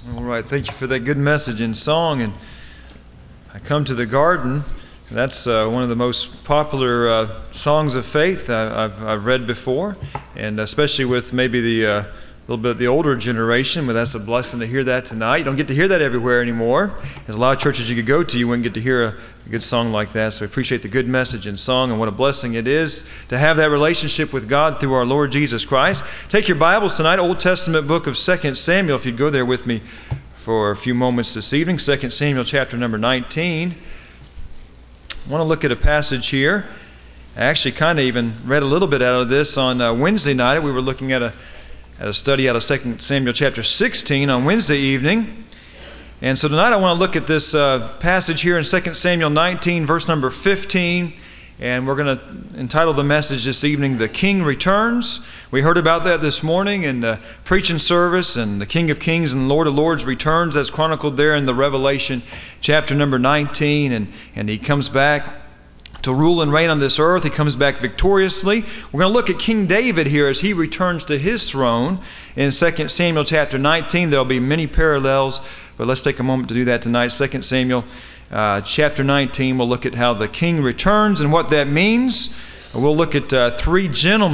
All right, thank you for that good message and song. And I come to the garden. That's one of the most popular songs of faith I've read before, and especially with maybe the little bit of the older generation. But that's a blessing to hear that tonight. You don't get to hear that everywhere anymore. There's a lot of churches you could go to, you wouldn't get to hear a good song like that. So I appreciate the good message and song, and what a blessing it is to have that relationship with God through our Lord Jesus Christ. Take your Bibles tonight, Old Testament book of 2 Samuel, if you'd go there with me for a few moments this evening. 2 Samuel chapter number 19. I want to look at a passage here. I actually kind of even read a little bit out of this on Wednesday night. We were looking at a study out of 2 Samuel chapter 16 on Wednesday evening. And so tonight I want to look at this passage here in 2 Samuel 19, verse number 15. And we're going to entitle the message this evening, The King Returns. We heard about that this morning in the preaching service, and the King of Kings and Lord of Lords returns as chronicled there in the Revelation chapter number 19. And he comes back to rule and reign on this earth. He comes back victoriously. We're going to look at King David here as he returns to his throne in 2 Samuel chapter 19. There'll be many parallels, but let's take a moment to do that tonight. 2 Samuel chapter 19, we'll look at how the king returns and what that means. We'll look at three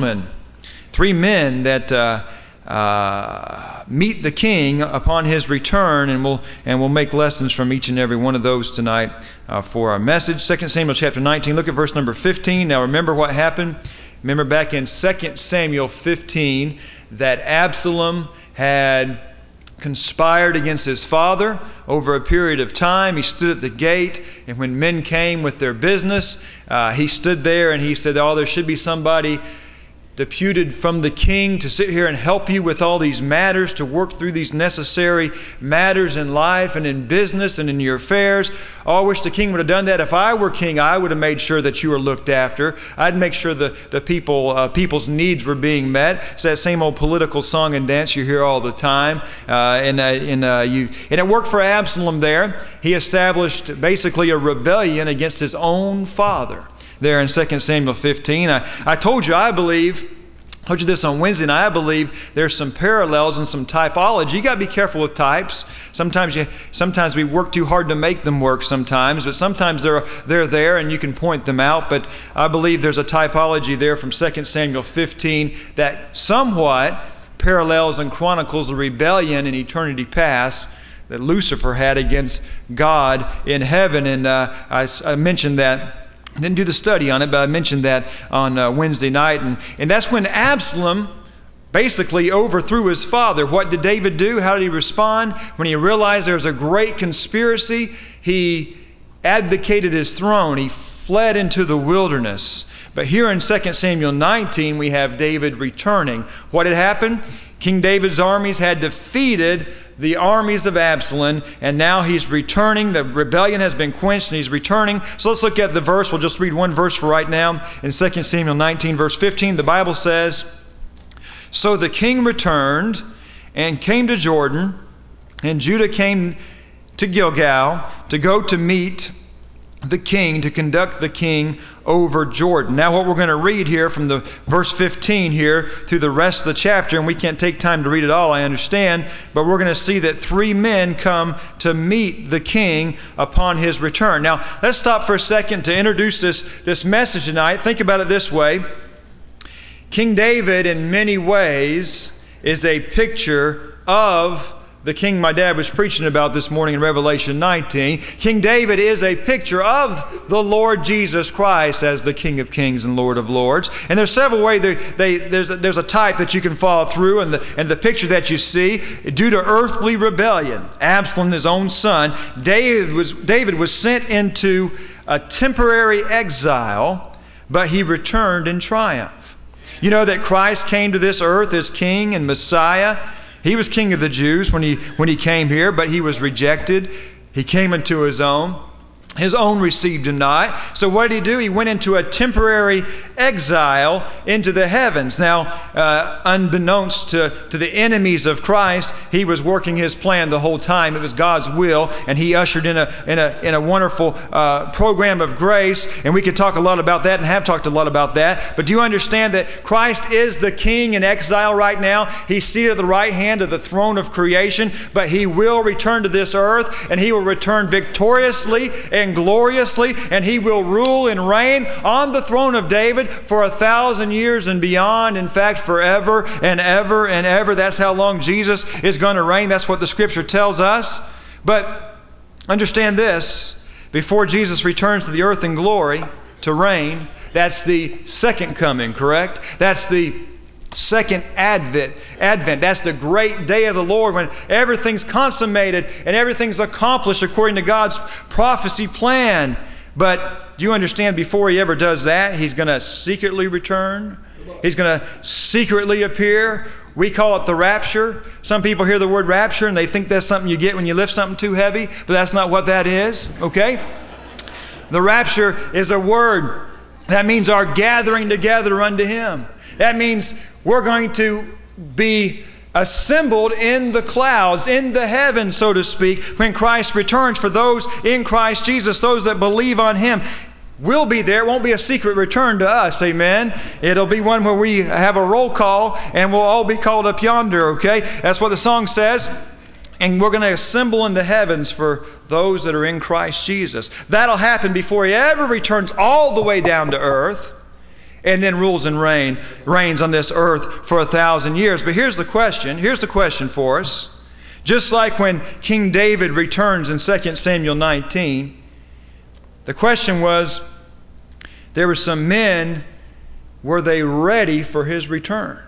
men that meet the king upon his return, and we'll make lessons from each and every one of those tonight for our message. 2 Samuel chapter 19, look at verse number 15. Now remember what happened. Remember back in 2 Samuel 15 that Absalom had conspired against his father over a period of time. He stood at the gate, and when men came with their business, he stood there and he said, there should be somebody deputed from the king to sit here and help you with all these matters, to work through these necessary matters in life and in business and in your affairs. Oh, I wish the king would have done that. If I were king, I would have made sure that you were looked after. I'd make sure the people's needs were being met. It's that same old political song and dance you hear all the time. And it worked for Absalom there. He established basically a rebellion against his own father there in 2 Samuel 15. I told you this on Wednesday, and I believe there's some parallels and some typology. You got to be careful with types. Sometimes we work too hard to make them work sometimes, but sometimes they're there and you can point them out. But I believe there's a typology there from 2 Samuel 15 that somewhat parallels and chronicles the rebellion in eternity past that Lucifer had against God in heaven. And I mentioned that. I didn't do the study on it, but I mentioned that on Wednesday night. And that's when Absalom basically overthrew his father. What did David do? How did he respond? When he realized there was a great conspiracy, he abdicated his throne. He fled into the wilderness. But here in 2 Samuel 19, we have David returning. What had happened? King David's armies had defeated the armies of Absalom, and now he's returning. The rebellion has been quenched, and he's returning. So let's look at the verse. We'll just read one verse for right now. In 2 Samuel 19, verse 15, the Bible says, "So the king returned and came to Jordan, and Judah came to Gilgal to go to meet the king, to conduct the king over Jordan." Now what we're going to read here from the verse 15 here through the rest of the chapter, and we can't take time to read it all, I understand, but we're going to see that three men come to meet the king upon his return. Now let's stop for a second to introduce this message tonight. Think about it this way. King David in many ways is a picture of the king my dad was preaching about this morning in Revelation 19. King David is a picture of the Lord Jesus Christ as the King of Kings and Lord of Lords. And there's several ways. There's a type that you can follow through, and the picture that you see, due to earthly rebellion, Absalom, his own son, David was sent into a temporary exile, but he returned in triumph. You know that Christ came to this earth as King and Messiah. He was king of the Jews when he came here, but he was rejected. He came into his own. his own received him not. So what did he do? He went into a temporary exile into the heavens. Now, unbeknownst to the enemies of Christ, he was working his plan the whole time. It was God's will, and he ushered in a wonderful program of grace. And we could talk a lot about that and have talked a lot about that. But do you understand that Christ is the King in exile right now? He's seated at the right hand of the throne of creation, but he will return to this earth, and he will return victoriously and gloriously, and he will rule and reign on the throne of David for 1,000 years and beyond. In fact, forever and ever and ever. That's how long Jesus is going to reign. That's what the Scripture tells us. But understand this, before Jesus returns to the earth in glory to reign, that's the second coming, correct? That's the second advent. That's the great day of the Lord when everything's consummated and everything's accomplished according to God's prophecy plan. But do you understand, before he ever does that, he's going to secretly return. He's going to secretly appear. We call it the rapture. Some people hear the word rapture and they think that's something you get when you lift something too heavy, but that's not what that is, okay? The rapture is a word that means our gathering together unto him. That means we're going to be assembled in the clouds, in the heavens, so to speak, when Christ returns. For those in Christ Jesus, those that believe on him, we'll be there. It won't be a secret return to us, amen? It'll be one where we have a roll call and we'll all be called up yonder, okay? That's what the song says. And we're going to assemble in the heavens for those that are in Christ Jesus. That'll happen before he ever returns all the way down to earth, and then rules and reigns on this earth for 1,000 years. But here's the question. Here's the question for us. Just like when King David returns in 2 Samuel 19, the question was, there were some men, were they ready for his return?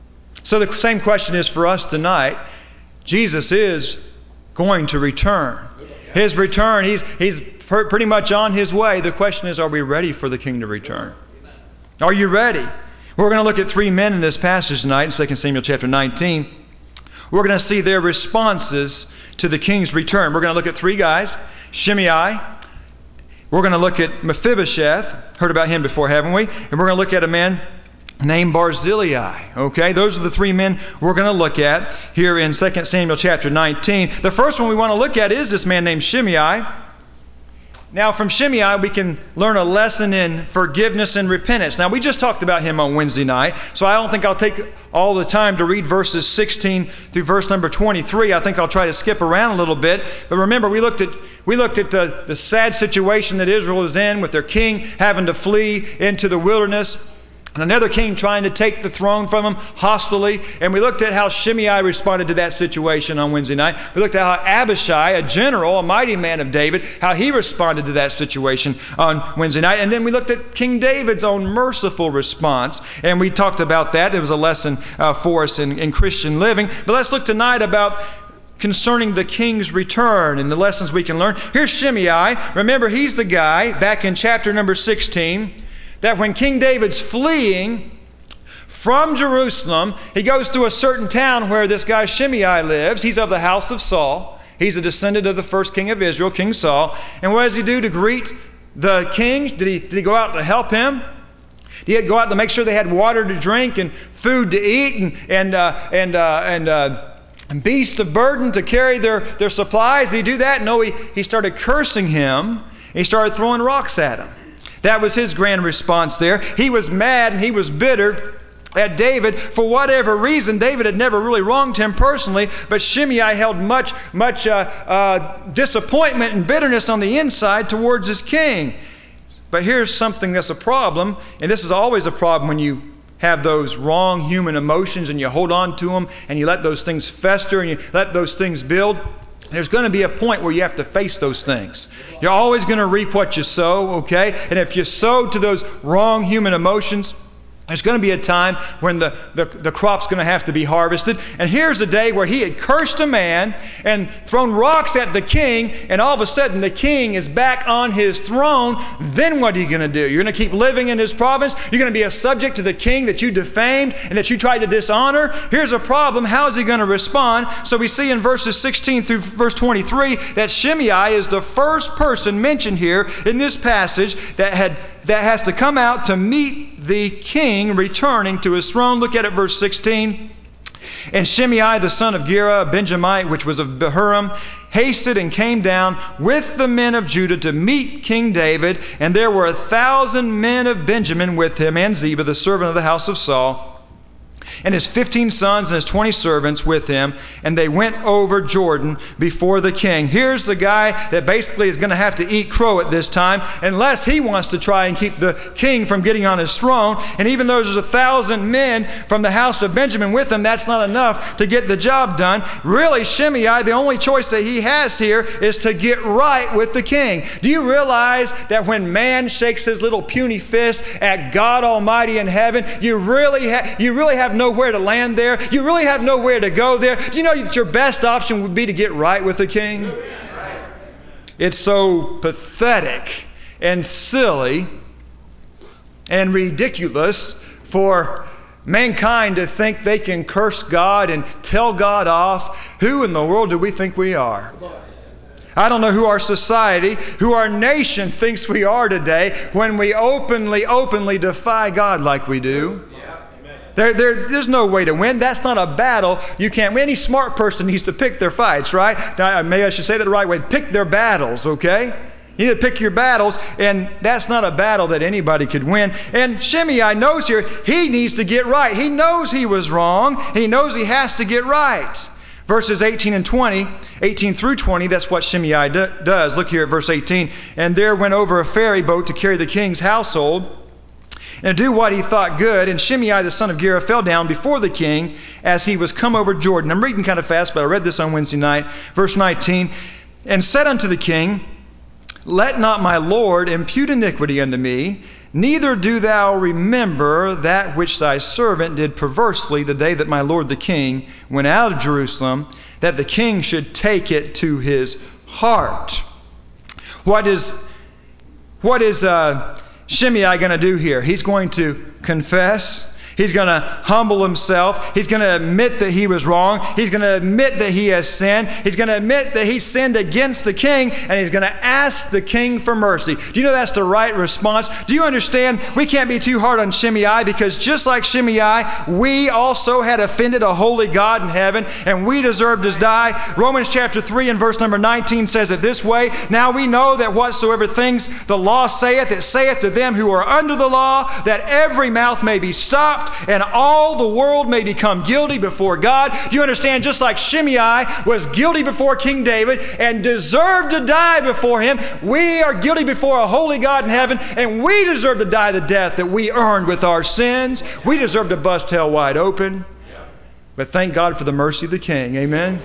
So the same question is for us tonight. Jesus is going to return. His return, he's pretty much on his way. The question is, are we ready for the King to return? Are you ready? We're going to look at three men in this passage tonight in 2 Samuel chapter 19. We're going to see their responses to the king's return. We're going to look at three guys. Shimei. We're going to look at Mephibosheth. Heard about him before, haven't we? And we're going to look at a man named Barzillai. Okay, those are the three men we're going to look at here in 2 Samuel chapter 19. The first one we want to look at is this man named Shimei. Now, from Shimei, we can learn a lesson in forgiveness and repentance. Now, we just talked about him on Wednesday night, so I don't think I'll take all the time to read verses 16 through verse number 23. I think I'll try to skip around a little bit. But remember, we looked at the sad situation that Israel was in with their king having to flee into the wilderness, and another king trying to take the throne from him hostilely. And we looked at how Shimei responded to that situation on Wednesday night. We looked at how Abishai, a general, a mighty man of David, how he responded to that situation on Wednesday night. And then we looked at King David's own merciful response. And we talked about that. It was a lesson for us in Christian living. But let's look tonight about concerning the king's return and the lessons we can learn. Here's Shimei. Remember, he's the guy back in chapter number 16 that when King David's fleeing from Jerusalem, he goes to a certain town where this guy Shimei lives. He's of the house of Saul. He's a descendant of the first king of Israel, King Saul. And what does he do to greet the king? Did he go out to help him? Did he go out to make sure they had water to drink and food to eat and beasts of burden to carry their supplies? Did he do that? No, he started cursing him. He started throwing rocks at him. That was his grand response there. He was mad and he was bitter at David for whatever reason. David had never really wronged him personally, but Shimei held much disappointment and bitterness on the inside towards his king. But here's something that's a problem, and this is always a problem when you have those wrong human emotions and you hold on to them and you let those things fester and you let those things build. There's going to be a point where you have to face those things. You're always going to reap what you sow, okay? And if you sow to those wrong human emotions, There's going to be a time when the crop's going to have to be harvested. And here's a day where he had cursed a man and thrown rocks at the king, and all of a sudden the king is back on his throne. Then what are you going to do? You're going to keep living in his province? You're going to be a subject to the king that you defamed and that you tried to dishonor? Here's a problem. How is he going to respond? So we see in verses 16 through verse 23 that Shimei is the first person mentioned here in this passage that has to come out to meet the king returning to his throne. Look at it, verse 16. And Shimei, the son of Gera, a Benjamite, which was of Bahurim, hasted and came down with the men of Judah to meet King David. And there were 1,000 men of Benjamin with him, and Ziba, the servant of the house of Saul, and his 15 sons and his 20 servants with him, and they went over Jordan before the king. Here's the guy that basically is going to have to eat crow at this time, unless he wants to try and keep the king from getting on his throne. And even though there's 1,000 men from the house of Benjamin with him, that's not enough to get the job done. Really, Shimei, the only choice that he has here is to get right with the king. Do you realize that when man shakes his little puny fist at God Almighty in heaven, you really have nowhere to land there? You really have nowhere to go there? Do you know that your best option would be to get right with the king? It's so pathetic and silly and ridiculous for mankind to think they can curse God and tell God off. Who in the world do we think we are? I don't know who our society, who our nation thinks we are today when we openly defy God like we do. There's no way to win. That's not a battle you can't win. Any smart person needs to pick their fights, right? Maybe I should say that the right way. Pick their battles, okay? You need to pick your battles, and that's not a battle that anybody could win. And Shimei knows here he needs to get right. He knows he was wrong. He knows he has to get right. Verses 18 through 20, that's what Shimei does. Look here at verse 18. And there went over a ferry boat to carry the king's household and do what he thought good. And Shimei, the son of Gera, fell down before the king as he was come over Jordan. I'm reading kind of fast, but I read this on Wednesday night. Verse 19, and said unto the king, let not my lord impute iniquity unto me, neither do thou remember that which thy servant did perversely the day that my lord the king went out of Jerusalem, that the king should take it to his heart. What is Shimei going to do here? He's going to confess. He's going to humble himself. He's going to admit that he was wrong. He's going to admit that he has sinned. He's going to admit that he sinned against the king, and he's going to ask the king for mercy. Do you know that's the right response? Do you understand? We can't be too hard on Shimei, because just like Shimei, we also had offended a holy God in heaven, and we deserved to die. Romans chapter 3 and verse number 19 says it this way, now we know that whatsoever things the law saith, it saith to them who are under the law, that every mouth may be stopped, and all the world may become guilty before God. Do you understand? Just like Shimei was guilty before King David and deserved to die before him, we are guilty before a holy God in heaven, and we deserve to die the death that we earned with our sins. We deserve to bust hell wide open. But thank God for the mercy of the king. Amen.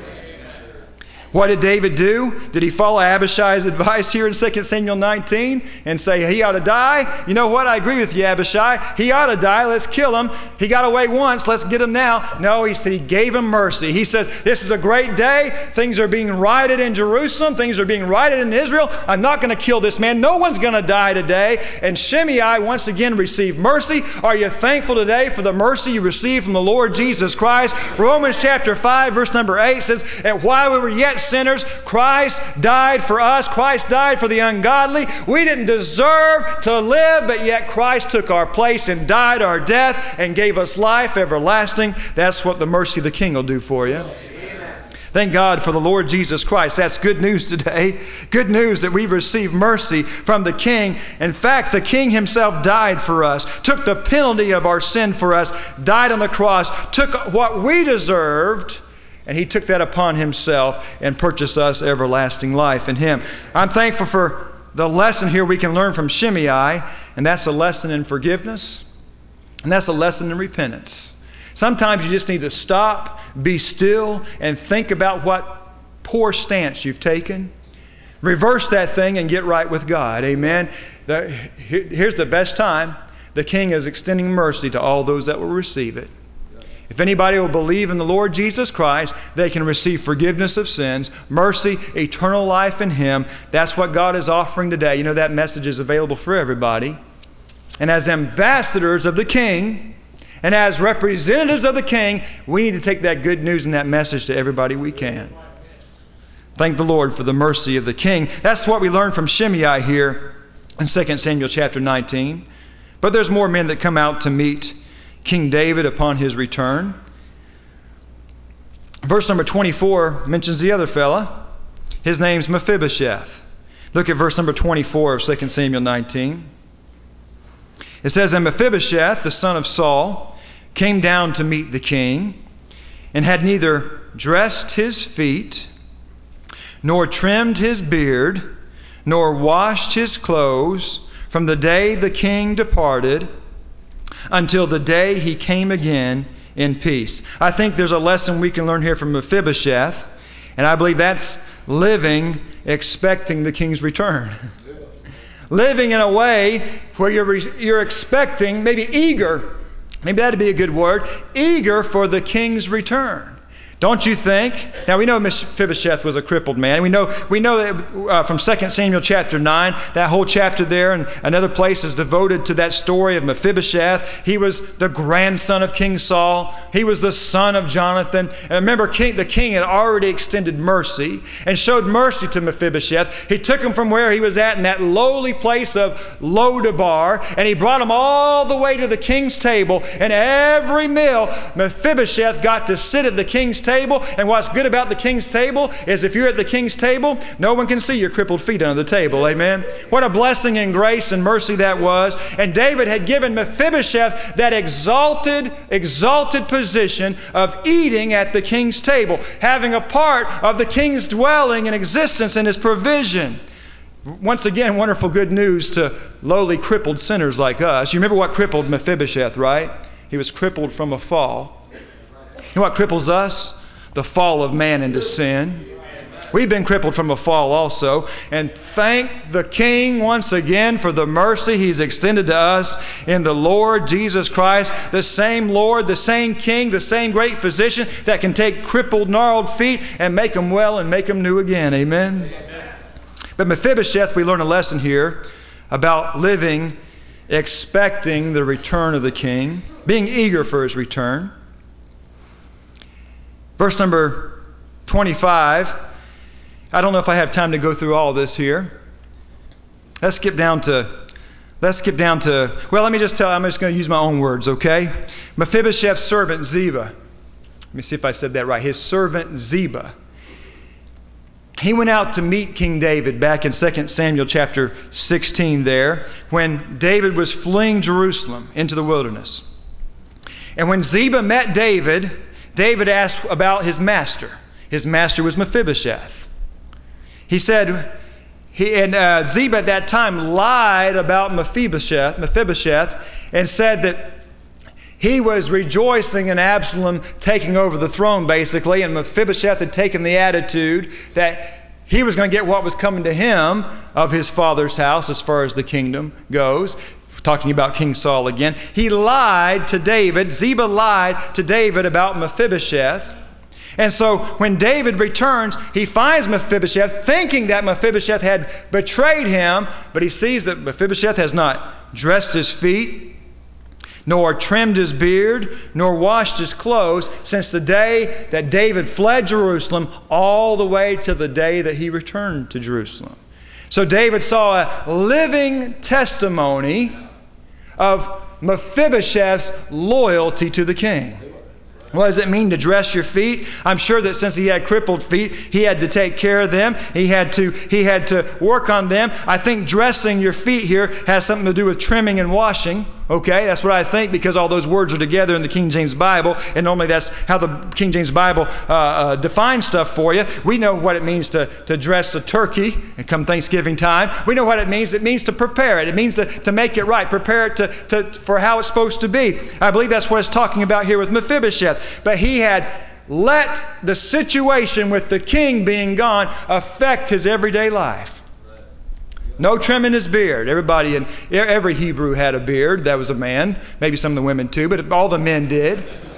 What did David do? Did he follow Abishai's advice here in 2 Samuel 19 and say he ought to die? You know what? I agree with you, Abishai. He ought to die. Let's kill him. He got away once. Let's get him now. No, he said he gave him mercy. He says, this is a great day. Things are being righted in Jerusalem. Things are being righted in Israel. I'm not going to kill this man. No one's going to die today. And Shimei once again received mercy. Are you thankful today for the mercy you received from the Lord Jesus Christ? Romans chapter 5 verse number 8 says, and while we were yet sinners, Christ died for us. Christ died for the ungodly. We didn't deserve to live, but yet Christ took our place and died our death and gave us life everlasting. That's what the mercy of the King will do for you. Thank God for the Lord Jesus Christ. That's good news today. Good news that we've received mercy from the King. In fact, the King himself died for us, took the penalty of our sin for us, died on the cross, took what we deserved, and he took that upon himself and purchased us everlasting life in him. I'm thankful for the lesson here we can learn from Shimei, and that's a lesson in forgiveness, and that's a lesson in repentance. Sometimes you just need to stop, be still, and think about what poor stance you've taken. Reverse that thing and get right with God. Amen. Here's the best time. the king is extending mercy to all those that will receive it. If anybody will believe in the Lord Jesus Christ, they can receive forgiveness of sins, mercy, eternal life in Him. That's what God is offering today. You know, that message is available for everybody. And as ambassadors of the King, and as representatives of the King, we need to take that good news and that message to everybody we can. Thank the Lord for the mercy of the King. That's what we learn from Shimei here in 2 Samuel chapter 19. But there's more men that come out to meet King David upon his return. Verse number 24 mentions the other fella. His name's Mephibosheth. Look at verse number 24 of 2 Samuel 19. It says, And Mephibosheth, the son of Saul, came down to meet the king, and had neither dressed his feet, nor trimmed his beard, nor washed his clothes, from the day the king departed until the day he came again in peace. I think there's a lesson we can learn here from Mephibosheth, and I believe that's living expecting the king's return. Living in a way where you're expecting, maybe eager, maybe that'd be a good word, eager for the king's return. Don't you think? Now we know Mephibosheth was a crippled man. We know that from 2 Samuel chapter 9, that whole chapter there and another place is devoted to that story of Mephibosheth. He was the grandson of King Saul. He was the son of Jonathan. And remember, the king had already extended mercy and showed mercy to Mephibosheth. He took him from where he was at in that lowly place of Lodabar, and he brought him all the way to the king's table. And every meal, Mephibosheth got to sit at the king's table. And what's good about the king's table is if you're at the king's table, no one can see your crippled feet under the table. Amen. What a blessing and grace and mercy that was. And David had given Mephibosheth that exalted position of eating at the king's table, having a part of the king's dwelling and existence and his provision. Once again, wonderful good news to lowly crippled sinners like us. You remember what crippled Mephibosheth, right? He was crippled from a fall. You know what cripples us? The fall of man into sin. We've been crippled from a fall also. And thank the King once again for the mercy He's extended to us in the Lord Jesus Christ. The same Lord, the same King, the same great physician that can take crippled, gnarled feet and make them well and make them new again. Amen? But Mephibosheth, we learn a lesson here about living, expecting the return of the King, being eager for His return. Verse number 25. I don't know if I have time to go through all this here. Let's skip down to, well, let me just tell you, I'm just going to use my own words, okay? Mephibosheth's servant Ziba. Let me see if I said that right. His servant Ziba. He went out to meet King David back in 2 Samuel chapter 16 there, when David was fleeing Jerusalem into the wilderness. And when Ziba met David, David asked about his master. His master was Mephibosheth. He said, Ziba at that time lied about Mephibosheth and said that he was rejoicing in Absalom taking over the throne, basically, and Mephibosheth had taken the attitude that he was going to get what was coming to him of his father's house as far as the kingdom goes. Talking about King Saul again. He lied to David. Ziba lied to David about Mephibosheth. And so when David returns, he finds Mephibosheth thinking that Mephibosheth had betrayed him, but he sees that Mephibosheth has not dressed his feet, nor trimmed his beard, nor washed his clothes since the day that David fled Jerusalem all the way to the day that he returned to Jerusalem. So David saw a living testimony of Mephibosheth's loyalty to the king. What does it mean to dress your feet? I'm sure that since he had crippled feet, he had to take care of them. He had to work on them. I think dressing your feet here has something to do with trimming and washing. Okay, that's what I think, because all those words are together in the King James Bible, and normally that's how the King James Bible defines stuff for you. We know what it means to dress a turkey and come Thanksgiving time. We know what it means. It means to prepare it. It means to make it right, prepare it for how it's supposed to be. I believe that's what it's talking about here with Mephibosheth. But he had let the situation with the king being gone affect his everyday life. No trimming his beard. Every Hebrew had a beard. That was a man. Maybe some of the women too, but all the men did.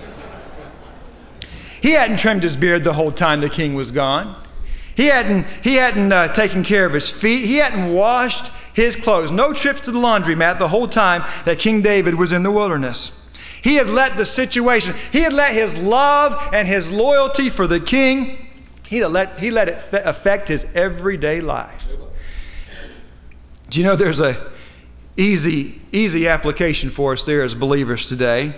He hadn't trimmed his beard the whole time the king was gone. He hadn't taken care of his feet. He hadn't washed his clothes. No trips to the laundromat the whole time that King David was in the wilderness. He had let the situation, he had let his love and his loyalty for the king, he let it affect his everyday life. Do you know there's a easy application for us there as believers today?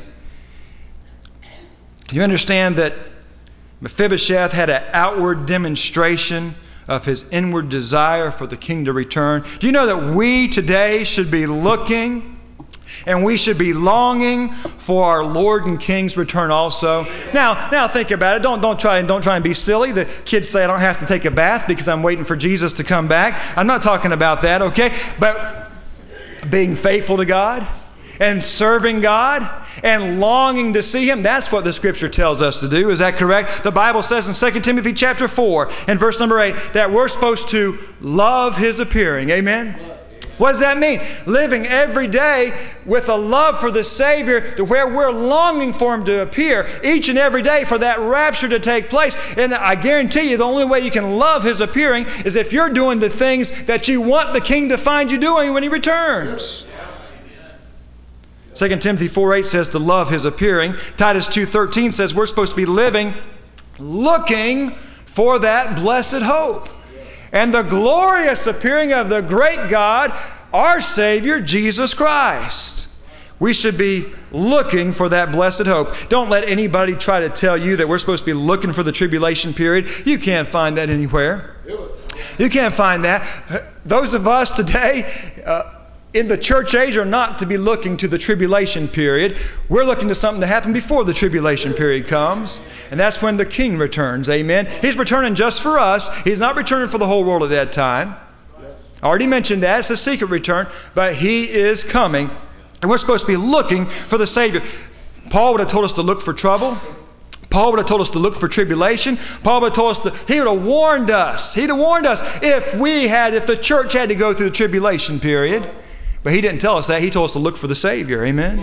You understand that Mephibosheth had an outward demonstration of his inward desire for the king to return. Do you know that we today should be looking and we should be longing for our Lord and King's return also? Now think about it. Don't try and be silly. The kids say I don't have to take a bath because I'm waiting for Jesus to come back. I'm not talking about that, okay? But being faithful to God and serving God and longing to see Him, that's what the Scripture tells us to do. Is that correct? The Bible says in 2 Timothy chapter 4 and verse number 8 that we're supposed to love His appearing. Amen? What does that mean? Living every day with a love for the Savior to where we're longing for Him to appear each and every day for that rapture to take place. And I guarantee you the only way you can love His appearing is if you're doing the things that you want the King to find you doing when He returns. 2 Timothy 4:8 says to love His appearing. Titus 2:13 says we're supposed to be living looking for that blessed hope and the glorious appearing of the great God, our Savior, Jesus Christ. We should be looking for that blessed hope. Don't let anybody try to tell you that we're supposed to be looking for the tribulation period. You can't find that anywhere. You can't find that. Those of us today in the church age are not to be looking to the tribulation period. We're looking to something to happen before the tribulation period comes. And that's when the King returns. Amen. He's returning just for us. He's not returning for the whole world at that time. I already mentioned that. It's a secret return. But He is coming. And we're supposed to be looking for the Savior. Paul would have told us to look for trouble. Paul would have told us to look for tribulation. Paul would have told us he would have warned us. He'd have warned us if the church had to go through the tribulation period. But he didn't tell us that. He told us to look for the Savior. Amen?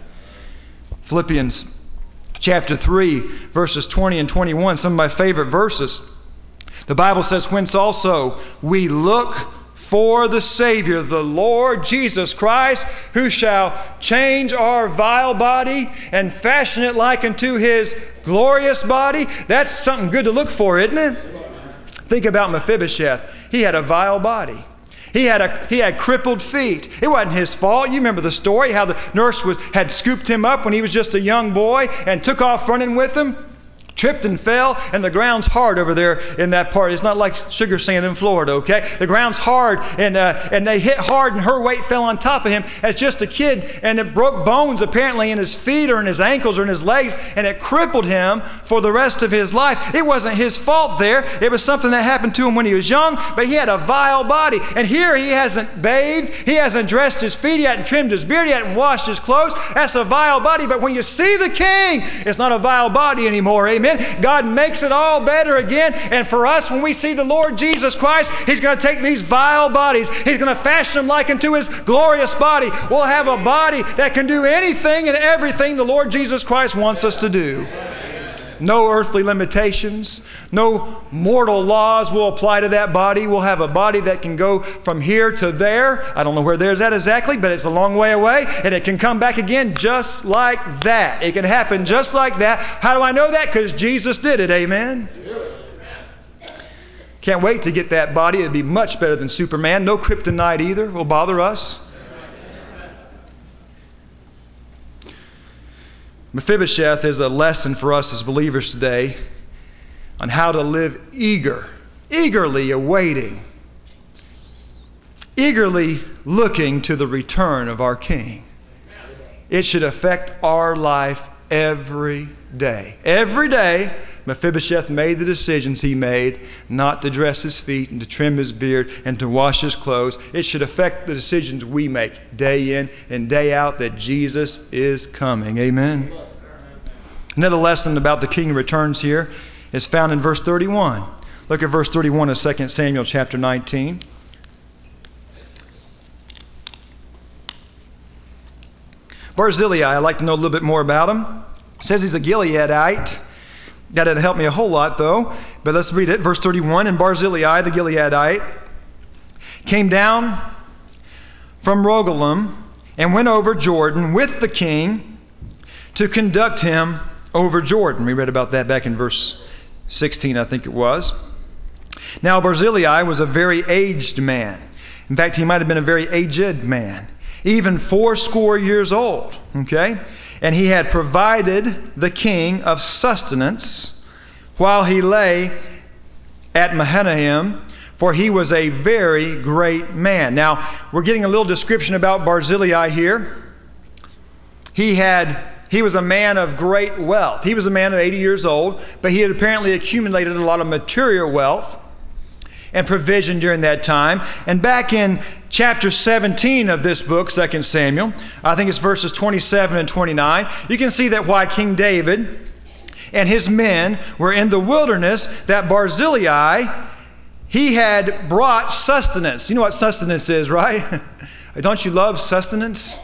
Philippians chapter 3, verses 20 and 21, some of my favorite verses. The Bible says, whence also we look for the Savior, the Lord Jesus Christ, who shall change our vile body and fashion it like unto His glorious body. That's something good to look for, isn't it? Think about Mephibosheth. He had a vile body. He had crippled feet. It wasn't his fault. You remember the story, how the nurse had scooped him up when he was just a young boy and took off running with him. Tripped and fell, and the ground's hard over there in that part. It's not like sugar sand in Florida, okay? The ground's hard, and they hit hard, and her weight fell on top of him as just a kid, and it broke bones apparently in his feet or in his ankles or in his legs, and it crippled him for the rest of his life. It wasn't his fault there. It was something that happened to him when he was young, but he had a vile body. And here he hasn't bathed, he hasn't dressed his feet, he hadn't trimmed his beard, he hadn't washed his clothes. That's a vile body, but when you see the King, it's not a vile body anymore, amen? God makes it all better again. And for us, when we see the Lord Jesus Christ, He's going to take these vile bodies. He's going to fashion them like unto His glorious body. We'll have a body that can do anything and everything the Lord Jesus Christ wants us to do. No earthly limitations, no mortal laws will apply to that body. We'll have a body that can go from here to there. I don't know where there's at exactly, but it's a long way away, and it can come back again just like that. It can happen just like that. How do I know that? Because Jesus did it, amen? Can't wait to get that body. It'd be much better than Superman. No kryptonite either will bother us. Mephibosheth is a lesson for us as believers today on how to live eagerly awaiting, eagerly looking to the return of our King. It should affect our life every day. Every day, Mephibosheth made the decisions he made not to dress his feet and to trim his beard and to wash his clothes. It should affect the decisions we make day in and day out that Jesus is coming. Amen. Another lesson about the King returns here is found in verse 31. Look at verse 31 of 2 Samuel chapter 19. Barzillai, I'd like to know a little bit more about him. It says he's a Gileadite. That didn't help me a whole lot, though. But let's read it. Verse 31, and Barzillai, the Gileadite, came down from Rogelim and went over Jordan with the king to conduct him over Jordan. We read about that back in verse 16, I think it was. Now Barzillai was a very aged man. In fact, he might have been a very aged man, even 80 years old, okay? And he had provided the king of sustenance while he lay at Mahanaim, for he was a very great man. Now, we're getting a little description about Barzillai here. He was a man of great wealth. He was a man of 80 years old, but he had apparently accumulated a lot of material wealth and provision during that time. And back in chapter 17 of this book, 2 Samuel, I think it's verses 27 and 29, you can see that while King David and his men were in the wilderness, that Barzillai, he had brought sustenance. You know what sustenance is, right? Don't you love sustenance?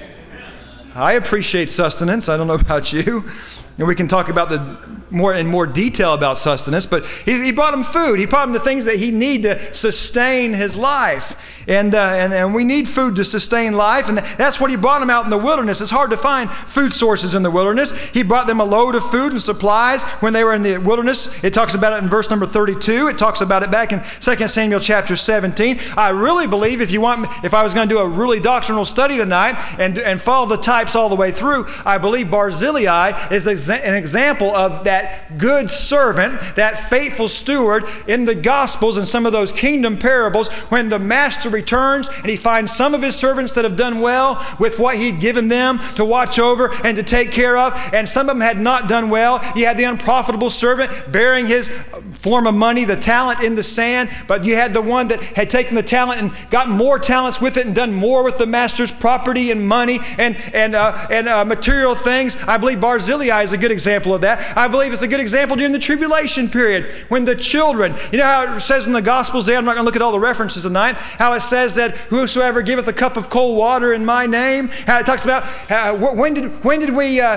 I appreciate sustenance. I don't know about you. And we can talk about in more detail about sustenance, but he brought him food. He brought him the things that he needed to sustain his life. And we need food to sustain life, and that's what he brought them out in the wilderness. It's hard to find food sources in the wilderness. He brought them a load of food and supplies when they were in the wilderness. It talks about it in verse number 32. It talks about it back in 2 Samuel chapter 17. I really believe if I was going to do a really doctrinal study tonight and follow the types all the way through, I believe Barzillai is an example of that good servant, that faithful steward in the Gospels and some of those kingdom parables when the master returns and he finds some of his servants that have done well with what he'd given them to watch over and to take care of, and some of them had not done well. You had the unprofitable servant bearing his form of money, the talent in the sand, but you had the one that had taken the talent and got more talents with it and done more with the master's property and money and material things. I believe Barzillai is a good example of that. I believe it's a good example during the tribulation period when the children, you know how it says in the Gospels there, I'm not going to look at all the references tonight, how it says that whosoever giveth a cup of cold water in my name, how it talks about when did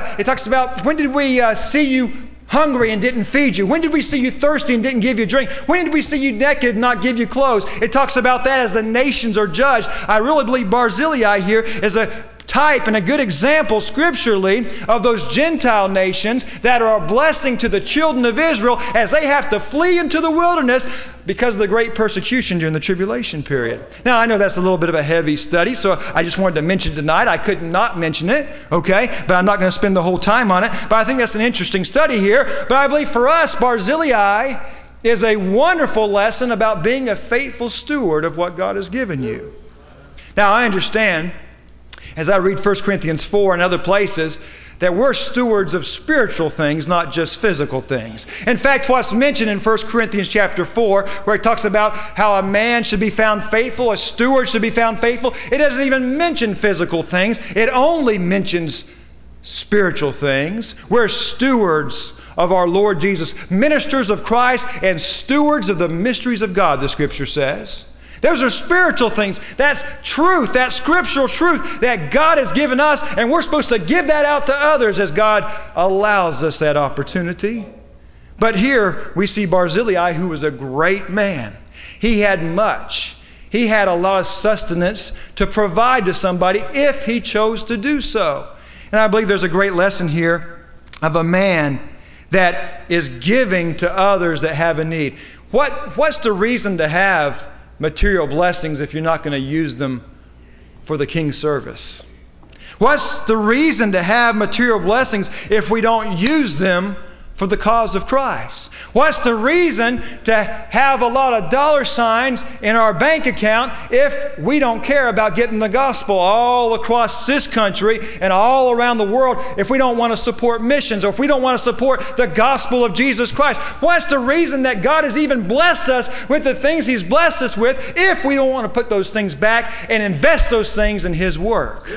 we see you hungry and didn't feed you? When did we see you thirsty and didn't give you drink? When did we see you naked and not give you clothes? It talks about that as the nations are judged. I really believe Barzillai here is a type and a good example scripturally of those Gentile nations that are a blessing to the children of Israel as they have to flee into the wilderness because of the great persecution during the tribulation period. Now, I know that's a little bit of a heavy study, so I just wanted to mention it tonight. I could not mention it, okay? But I'm not going to spend the whole time on it. But I think that's an interesting study here. But I believe for us, Barzillai is a wonderful lesson about being a faithful steward of what God has given you. Now, I understand, as I read 1 Corinthians 4 and other places, that we're stewards of spiritual things, not just physical things. In fact, what's mentioned in 1 Corinthians chapter 4, where it talks about how a man should be found faithful, a steward should be found faithful, it doesn't even mention physical things. It only mentions spiritual things. We're stewards of our Lord Jesus, ministers of Christ and stewards of the mysteries of God, the Scripture says. Those are spiritual things. That's truth. That's scriptural truth that God has given us, and we're supposed to give that out to others as God allows us that opportunity. But here we see Barzillai, who was a great man. He had much. He had a lot of sustenance to provide to somebody if he chose to do so. And I believe there's a great lesson here of a man that is giving to others that have a need. What's the reason to have material blessings if you're not going to use them for the king's service? What's the reason to have material blessings if we don't use them for the cause of Christ? What's the reason to have a lot of dollar signs in our bank account if we don't care about getting the gospel all across this country and all around the world, if we don't want to support missions or if we don't want to support the gospel of Jesus Christ? What's the reason that God has even blessed us with the things He's blessed us with if we don't want to put those things back and invest those things in His work?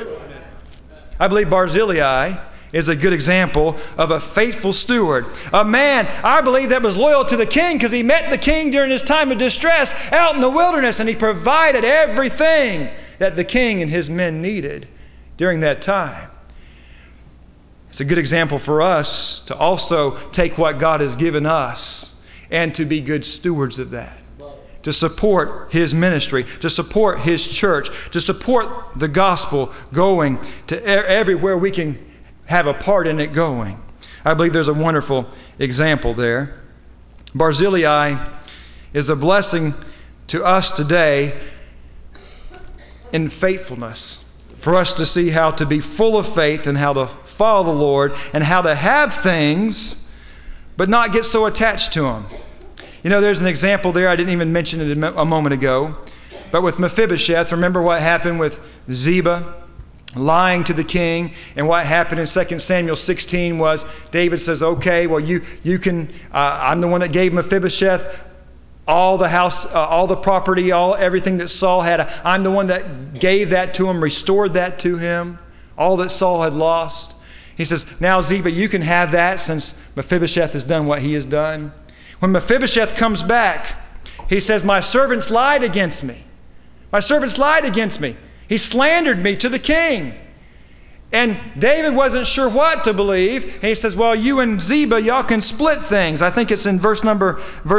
I believe Barzillai is a good example of a faithful steward. A man, I believe, that was loyal to the king because he met the king during his time of distress out in the wilderness, and he provided everything that the king and his men needed during that time. It's a good example for us to also take what God has given us and to be good stewards of that. To support His ministry, to support His church, to support the gospel going to everywhere we can have a part in it going. I believe there's a wonderful example there. Barzillai is a blessing to us today in faithfulness, for us to see how to be full of faith and how to follow the Lord and how to have things but not get so attached to them. You know, there's an example there. I didn't even mention it a moment ago. But with Mephibosheth, remember what happened with Ziba lying to the king? And what happened in 2 Samuel 16 was David says, okay, well, you can, I'm the one that gave Mephibosheth all the house, all the property, everything that Saul had. I'm the one that gave that to him, restored that to him, all that Saul had lost. He says, now Ziba, you can have that since Mephibosheth has done what he has done. When Mephibosheth comes back, he says, my servants lied against me. My servants lied against me. He slandered me to the king. And David wasn't sure what to believe. And he says, well, you and Ziba, y'all can split things. I think it's in verse number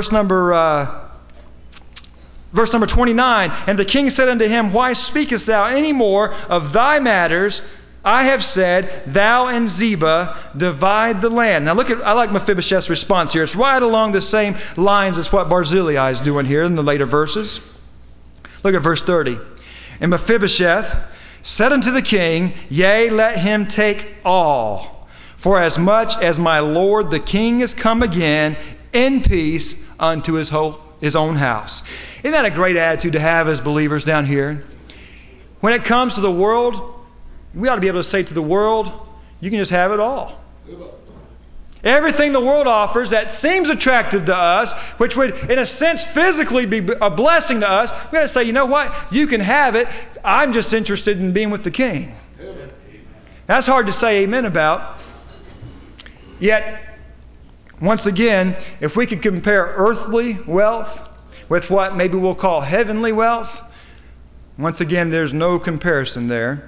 29. And the king said unto him, why speakest thou any more of thy matters? I have said, thou and Ziba divide the land. Now I like Mephibosheth's response here. It's right along the same lines as what Barzillai is doing here in the later verses. Look at verse 30. And Mephibosheth said unto the king, yea, let him take all, for as much as my lord the king is come again in peace unto his own house. Isn't that a great attitude to have as believers down here? When it comes to the world, we ought to be able to say to the world, you can just have it all. Everything the world offers that seems attractive to us, which would, in a sense, physically be a blessing to us, we got to say, you know what? You can have it. I'm just interested in being with the King. That's hard to say amen about. Yet, once again, if we could compare earthly wealth with what maybe we'll call heavenly wealth, once again, there's no comparison there.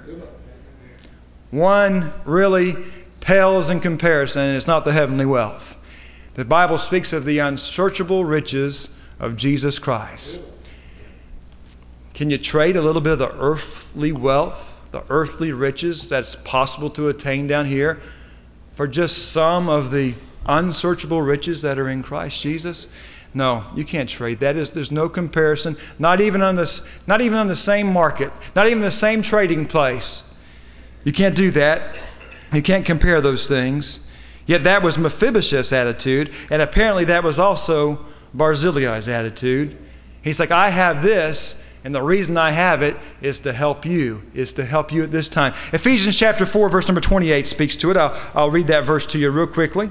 One really pales in comparison, and it's not the heavenly wealth. The Bible speaks of the unsearchable riches of Jesus Christ. Can you trade a little bit of the earthly wealth, the earthly riches that's possible to attain down here for just some of the unsearchable riches that are in Christ Jesus? No, you can't trade that. There's no comparison, not even on the same market, not even the same trading place. You can't do that. You can't compare those things. Yet that was Mephibosheth's attitude, and apparently that was also Barzillai's attitude. He's like, I have this, and the reason I have it is to help you at this time. Ephesians chapter 4, verse number 28 speaks to it. I'll read that verse to you real quickly.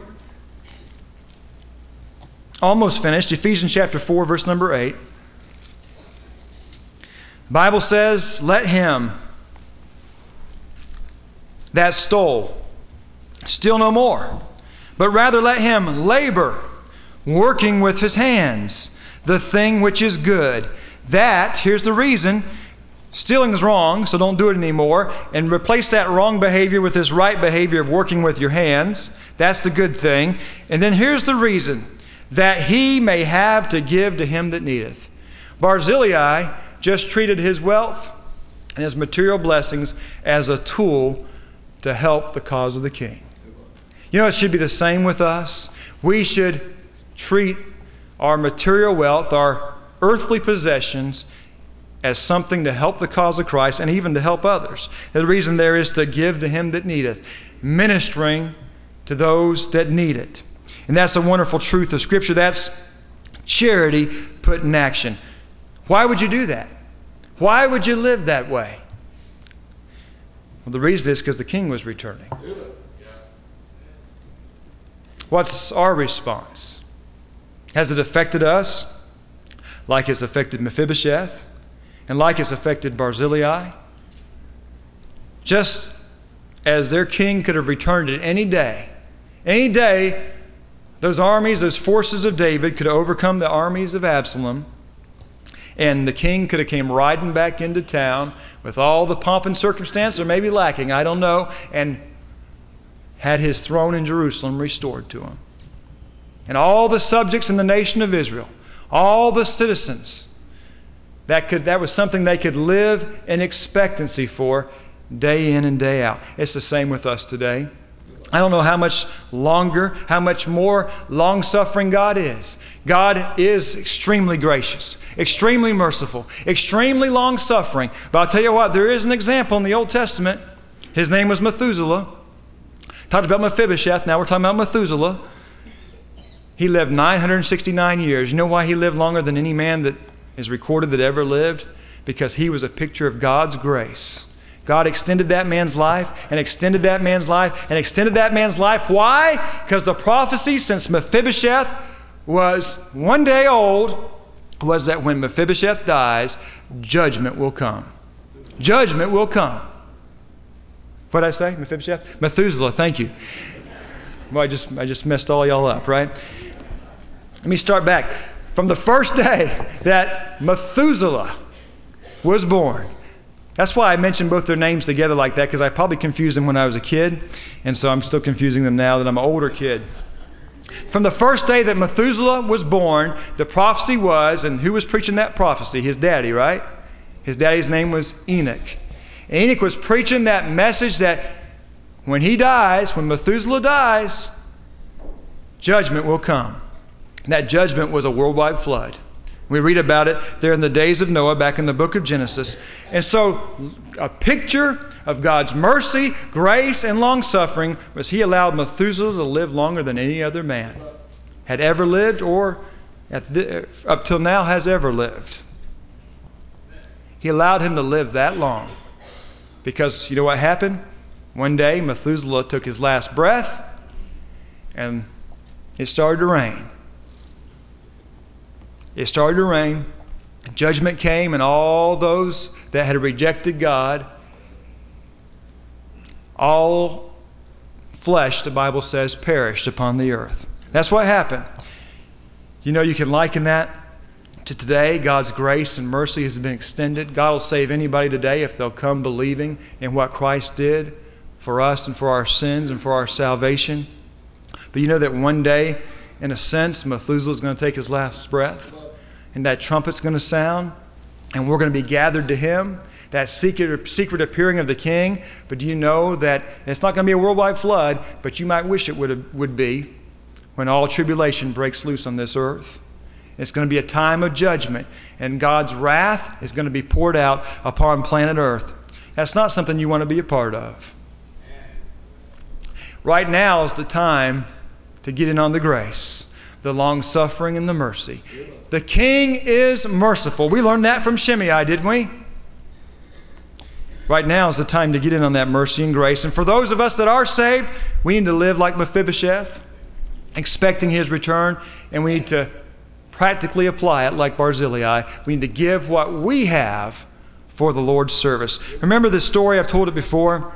Almost finished. Ephesians chapter 4, verse number 8. The Bible says, let him that stole steal no more, but rather let him labor, working with his hands, the thing which is good. That, here's the reason, stealing is wrong, so don't do it anymore, and replace that wrong behavior with this right behavior of working with your hands. That's the good thing. And then here's the reason, that he may have to give to him that needeth. Barzillai just treated his wealth and his material blessings as a tool to help the cause of the King. You know, it should be the same with us. We should treat our material wealth, our earthly possessions, as something to help the cause of Christ and even to help others. The reason there is to give to him that needeth, ministering to those that need it. And that's a wonderful truth of Scripture. That's charity put in action. Why would you do that? Why would you live that way? Well, the reason is because the King was returning. What's our response? Has it affected us like it's affected Mephibosheth and like it's affected Barzillai? Just as their king could have returned at any day, those armies, those forces of David could have overcome the armies of Absalom, and the king could have came riding back into town with all the pomp and circumstance, or maybe lacking, I don't know, and had his throne in Jerusalem restored to him. And all the subjects in the nation of Israel, all the citizens, that was something they could live in expectancy for day in and day out. It's the same with us today. I don't know how much longer, how much more long-suffering God is. God is extremely gracious, extremely merciful, extremely long-suffering. But I'll tell you what, there is an example in the Old Testament. His name was Methuselah. Talked about Mephibosheth, now we're talking about Methuselah. He lived 969 years. You know why he lived longer than any man that is recorded that ever lived? Because he was a picture of God's grace. God extended that man's life and extended that man's life and extended that man's life. Why? Because the prophecy since Mephibosheth was one day old was that when Mephibosheth dies, judgment will come. Judgment will come. What did I say? Mephibosheth? Methuselah, thank you. Well, I just messed all y'all up, right? Let me start back. From the first day that Methuselah was born. That's why I mentioned both their names together like that, because I probably confused them when I was a kid, and so I'm still confusing them now that I'm an older kid. From the first day that Methuselah was born, the prophecy was, and who was preaching that prophecy? His daddy, right? His daddy's name was Enoch. And Enoch was preaching that message that when he dies, when Methuselah dies, judgment will come. And that judgment was a worldwide flood. We read about it there in the days of Noah back in the book of Genesis. And so a picture of God's mercy, grace, and long-suffering was he allowed Methuselah to live longer than any other man had ever lived or up till now has ever lived. He allowed him to live that long because you know what happened? One day Methuselah took his last breath and it started to rain. It started to rain. Judgment came, and all those that had rejected God, all flesh, the Bible says, perished upon the earth. That's what happened. You know, you can liken that to today. God's grace and mercy has been extended. God will save anybody today if they'll come believing in what Christ did for us and for our sins and for our salvation. But you know that one day, in a sense, Methuselah's going to take his last breath. And that trumpet's going to sound, and we're going to be gathered to him, that secret appearing of the King. But do you know that it's not going to be a worldwide flood, but you might wish it would be when all tribulation breaks loose on this earth. It's going to be a time of judgment, and God's wrath is going to be poured out upon planet Earth. That's not something you want to be a part of. Right now is the time to get in on the grace, the long-suffering, and the mercy. The King is merciful. We learned that from Shimei, didn't we? Right now is the time to get in on that mercy and grace. And for those of us that are saved, we need to live like Mephibosheth, expecting his return, and we need to practically apply it like Barzillai. We need to give what we have for the Lord's service. Remember this story, I've told it before,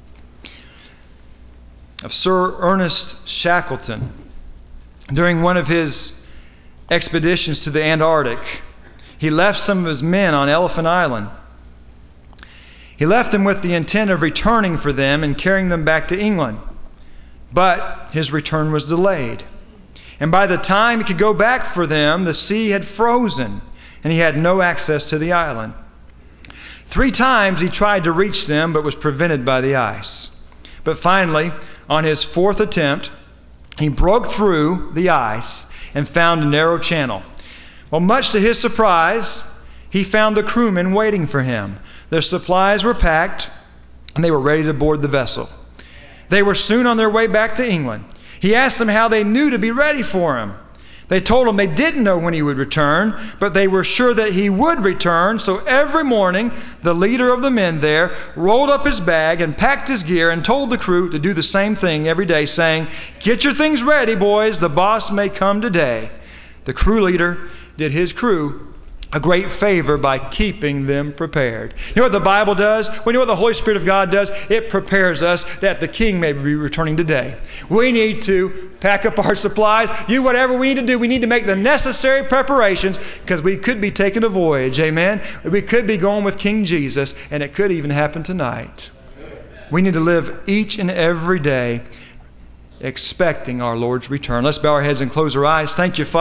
of Sir Ernest Shackleton. During one of his expeditions to the Antarctic, he left some of his men on Elephant Island. He left them with the intent of returning for them and carrying them back to England. But his return was delayed. And by the time he could go back for them, the sea had frozen and he had no access to the island. 3 times he tried to reach them but was prevented by the ice. But finally, on his 4th attempt, he broke through the ice and found a narrow channel. Well, much to his surprise, he found the crewmen waiting for him. Their supplies were packed, and they were ready to board the vessel. They were soon on their way back to England. He asked them how they knew to be ready for him. They told him they didn't know when he would return, but they were sure that he would return. So every morning, the leader of the men there rolled up his bag and packed his gear and told the crew to do the same thing every day, saying, "Get your things ready, boys. The boss may come today." The crew leader did his crew a great favor by keeping them prepared. You know what the Bible does? We know what the Holy Spirit of God does? It prepares us that the King may be returning today. We need to pack up our supplies, do whatever we need to do. We need to make the necessary preparations because we could be taking a voyage, amen? We could be going with King Jesus, and it could even happen tonight. We need to live each and every day expecting our Lord's return. Let's bow our heads and close our eyes. Thank you, Father.